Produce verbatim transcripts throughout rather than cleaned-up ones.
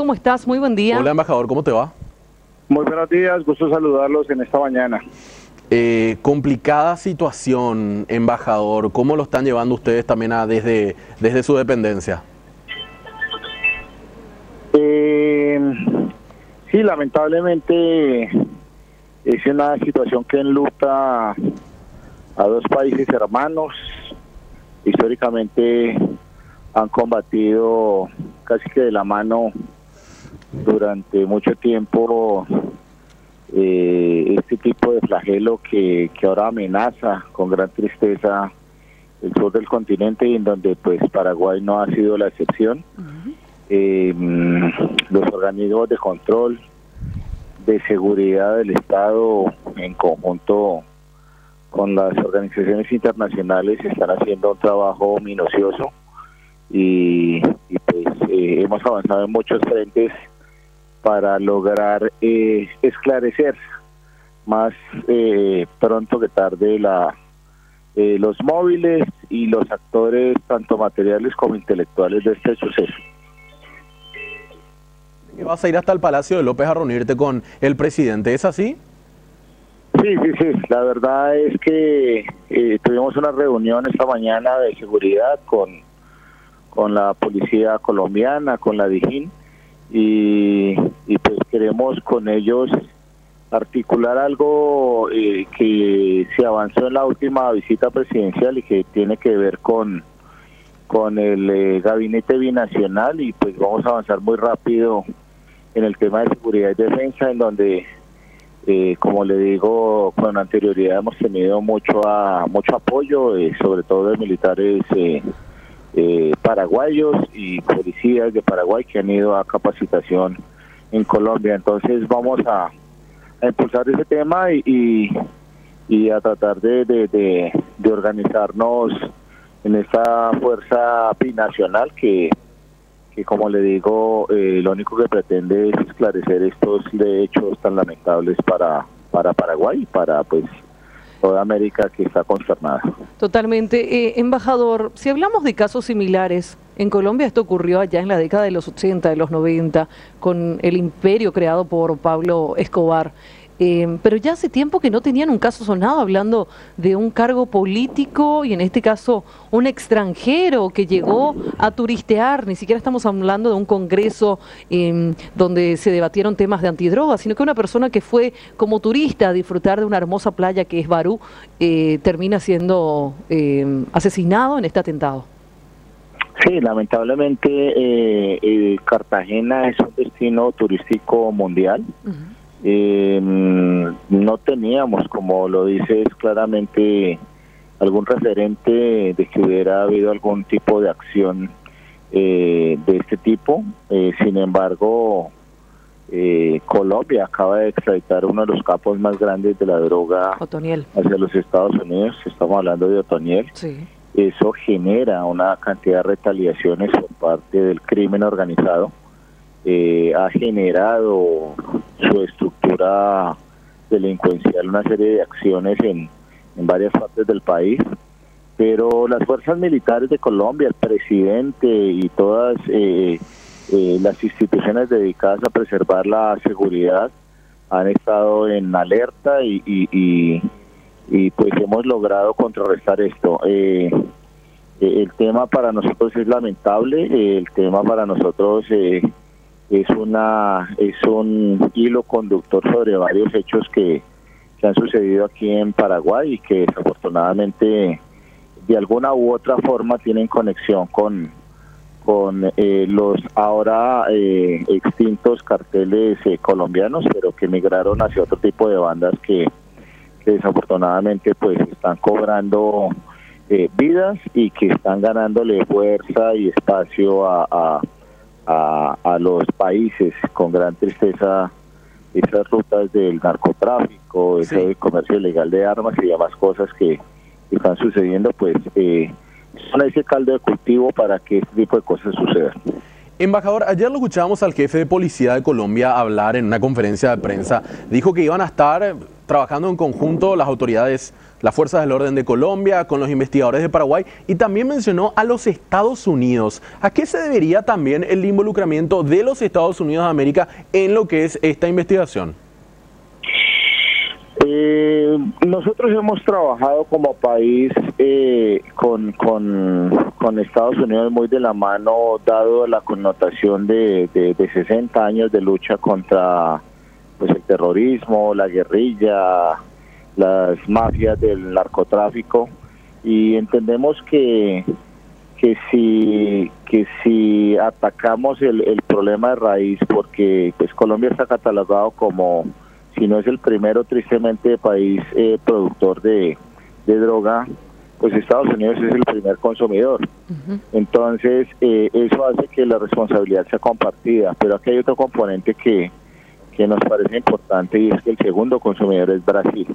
¿cómo estás? Muy buen día. Hola, embajador, ¿cómo te va? Muy buenos días, gusto saludarlos en esta mañana. Eh, complicada situación, embajador. ¿Cómo lo están llevando ustedes también a, desde, desde su dependencia? Eh, sí, lamentablemente es una situación que enluta a dos países hermanos. Históricamente han combatido casi que de la mano durante mucho tiempo eh, este tipo de flagelo que, que ahora amenaza con gran tristeza el sur del continente, y en donde pues Paraguay no ha sido la excepción. Uh-huh. eh, los organismos de control de seguridad del Estado, en conjunto con las organizaciones internacionales, están haciendo un trabajo minucioso y, y pues eh, hemos avanzado en muchos frentes para lograr eh, esclarecer más eh, pronto que tarde la, eh, los móviles y los actores tanto materiales como intelectuales de este suceso. ¿Vas a ir hasta el Palacio de López a reunirte con el presidente? ¿Es así? Sí, sí, sí. La verdad es que eh, tuvimos una reunión esta mañana de seguridad con, con la policía colombiana, con la Dijín, y, y pues queremos con ellos articular algo eh, que se avanzó en la última visita presidencial y que tiene que ver con, con el eh, gabinete binacional, y pues vamos a avanzar muy rápido en el tema de seguridad y defensa, en donde Eh, como le digo, con anterioridad hemos tenido mucho a, mucho apoyo, eh, sobre todo de militares eh, eh, paraguayos y policías de Paraguay que han ido a capacitación en Colombia. Entonces vamos a, a impulsar ese tema y, y, y a tratar de, de, de, de organizarnos en esta fuerza binacional que que como le digo, eh, lo único que pretende es esclarecer estos hechos tan lamentables para, para Paraguay y para pues toda América que está consternada. Totalmente. Eh, embajador, si hablamos de casos similares, en Colombia esto ocurrió allá en la década de los ochenta, de los noventa, con el imperio creado por Pablo Escobar. Eh, pero ya hace tiempo que no tenían un caso sonado hablando de un cargo político y en este caso un extranjero que llegó a turistear. Ni siquiera estamos hablando de un congreso eh, donde se debatieron temas de antidrogas, sino que una persona que fue como turista a disfrutar de una hermosa playa que es Barú eh, termina siendo eh, asesinado en este atentado. Sí, lamentablemente eh, eh, Cartagena es un destino turístico mundial. Uh-huh. Eh, no teníamos, como lo dices claramente, algún referente de que hubiera habido algún tipo de acción eh, de este tipo. Eh, sin embargo, eh, Colombia acaba de extraditar uno de los capos más grandes de la droga Otoniel hacia los Estados Unidos. Estamos hablando de Otoniel. Sí. Eso genera una cantidad de retaliaciones por parte del crimen organizado. Eh, ha generado su estructura delincuencial una serie de acciones en, en varias partes del país, pero las fuerzas militares de Colombia, el presidente y todas eh, eh, las instituciones dedicadas a preservar la seguridad han estado en alerta y, y, y, y pues hemos logrado contrarrestar esto. Eh, el tema para nosotros es lamentable, el tema para nosotros eh, es una es un hilo conductor sobre varios hechos que, que han sucedido aquí en Paraguay y que desafortunadamente de alguna u otra forma tienen conexión con con eh, los ahora eh, extintos carteles eh, colombianos, pero que migraron hacia otro tipo de bandas que, que desafortunadamente pues están cobrando eh, vidas y que están ganándole fuerza y espacio a, a A, a los países. Con gran tristeza, esas rutas del narcotráfico, sí. Ese comercio ilegal de armas y demás cosas que, que están sucediendo, pues eh, son ese caldo de cultivo para que este tipo de cosas sucedan. Embajador, ayer lo escuchábamos al jefe de policía de Colombia hablar en una conferencia de prensa. Dijo que iban a estar trabajando en conjunto las autoridades, las fuerzas del orden de Colombia, con los investigadores de Paraguay, y también mencionó a los Estados Unidos. ¿A qué se debería también el involucramiento de los Estados Unidos de América en lo que es esta investigación? Eh, nosotros hemos trabajado como país eh, con, con, con Estados Unidos muy de la mano, dado la connotación de, de, de sesenta años de lucha contra pues, el terrorismo, la guerrilla, las mafias del narcotráfico, y entendemos que que si que si atacamos el, el problema de raíz, porque pues Colombia está catalogado como, si no es el primero, tristemente, país eh, productor de, de droga, pues Estados Unidos es el primer consumidor. Uh-huh. Entonces, eh, eso hace que la responsabilidad sea compartida. Pero aquí hay otro componente que, que nos parece importante, y es que el segundo consumidor es Brasil.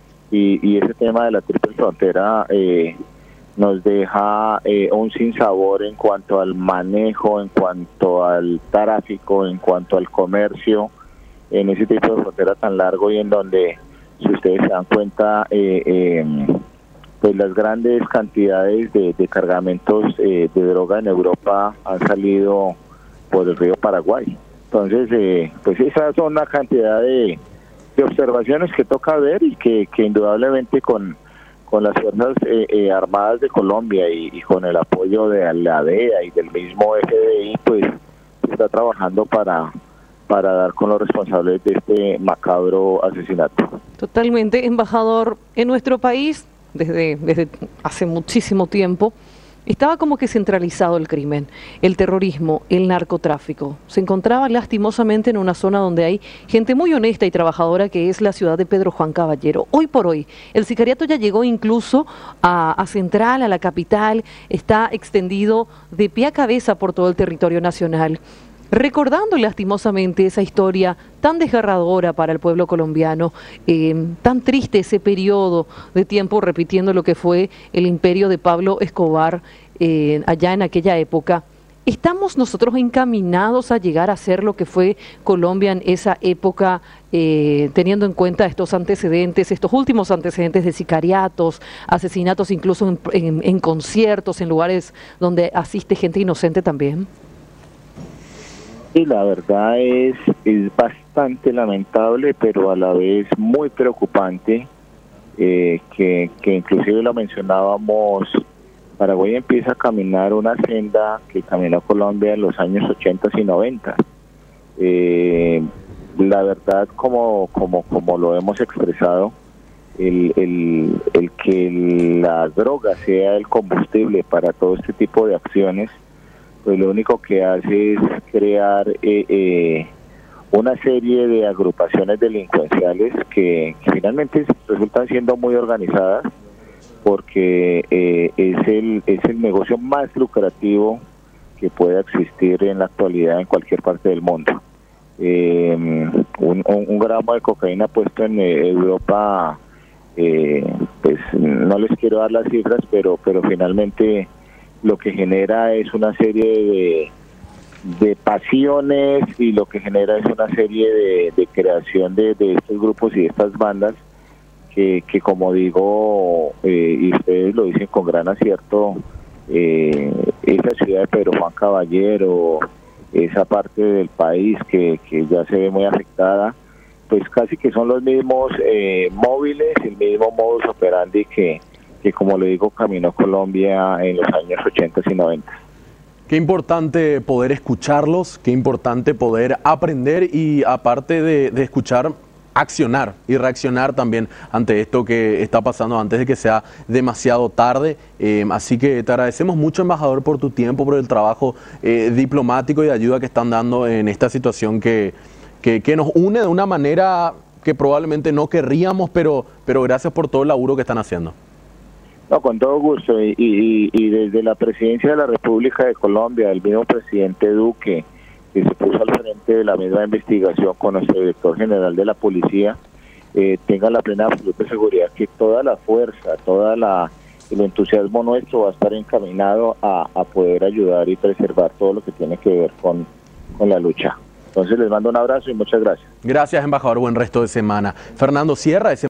Y, y ese tema de la triple frontera eh, nos deja eh, un sinsabor en cuanto al manejo, en cuanto al tráfico, en cuanto al comercio, en ese tipo de frontera tan largo, y en donde, si ustedes se dan cuenta, eh, eh, pues las grandes cantidades de, de cargamentos eh, de droga en Europa han salido por el río Paraguay. Entonces, eh, pues esas son una cantidad de, de observaciones que toca ver, y que, que indudablemente con, con las Fuerzas eh, eh, Armadas de Colombia y, y con el apoyo de la D E A y del mismo F D I, pues se está trabajando para... para dar con los responsables de este macabro asesinato. Totalmente, embajador. En nuestro país, desde, desde hace muchísimo tiempo, estaba como que centralizado el crimen, el terrorismo, el narcotráfico. Se encontraba lastimosamente en una zona donde hay gente muy honesta y trabajadora, que es la ciudad de Pedro Juan Caballero. Hoy por hoy, el sicariato ya llegó incluso a, a Central, a la capital, está extendido de pie a cabeza por todo el territorio nacional. Recordando lastimosamente esa historia tan desgarradora para el pueblo colombiano, eh, tan triste ese periodo de tiempo, repitiendo lo que fue el imperio de Pablo Escobar eh, allá en aquella época. ¿Estamos nosotros encaminados a llegar a ser lo que fue Colombia en esa época, eh, teniendo en cuenta estos antecedentes, estos últimos antecedentes de sicariatos, asesinatos incluso en, en, en conciertos, en lugares donde asiste gente inocente también? Y la verdad es, es bastante lamentable, pero a la vez muy preocupante, eh, que, que inclusive lo mencionábamos, Paraguay empieza a caminar una senda que caminó Colombia en los años ochenta y noventa. Eh, la verdad, como, como, como lo hemos expresado, el, el, el que la droga sea el combustible para todo este tipo de acciones, pues lo único que hace es crear eh, eh, una serie de agrupaciones delincuenciales que, que finalmente resultan siendo muy organizadas, porque eh, es el es el negocio más lucrativo que pueda existir en la actualidad en cualquier parte del mundo. Eh, un, un gramo de cocaína puesto en eh, Europa, eh, pues no les quiero dar las cifras, pero pero finalmente lo que genera es una serie de, de pasiones, y lo que genera es una serie de, de creación de, de estos grupos y de estas bandas que, que como digo, eh, y ustedes lo dicen con gran acierto, eh, esa ciudad de Pedro Juan Caballero, esa parte del país que, que ya se ve muy afectada, pues casi que son los mismos eh, móviles, el mismo modus operandi que que como le digo, caminó Colombia en los años ochenta y noventa. Qué importante poder escucharlos, qué importante poder aprender y, aparte de, de escuchar, accionar y reaccionar también ante esto que está pasando antes de que sea demasiado tarde. Eh, así que te agradecemos mucho, embajador, por tu tiempo, por el trabajo eh, diplomático y de ayuda que están dando en esta situación que, que, que nos une de una manera que probablemente no querríamos, pero, pero gracias por todo el laburo que están haciendo. No, con todo gusto, y, y, y desde la Presidencia de la República de Colombia, el mismo presidente Duque, que se puso al frente de la misma investigación con nuestro director general de la policía, eh, tenga la plena absoluta seguridad que toda la fuerza, toda la el entusiasmo nuestro va a estar encaminado a, a poder ayudar y preservar todo lo que tiene que ver con, con la lucha. Entonces les mando un abrazo y muchas gracias. Gracias, embajador, buen resto de semana. Fernando Sierra, ese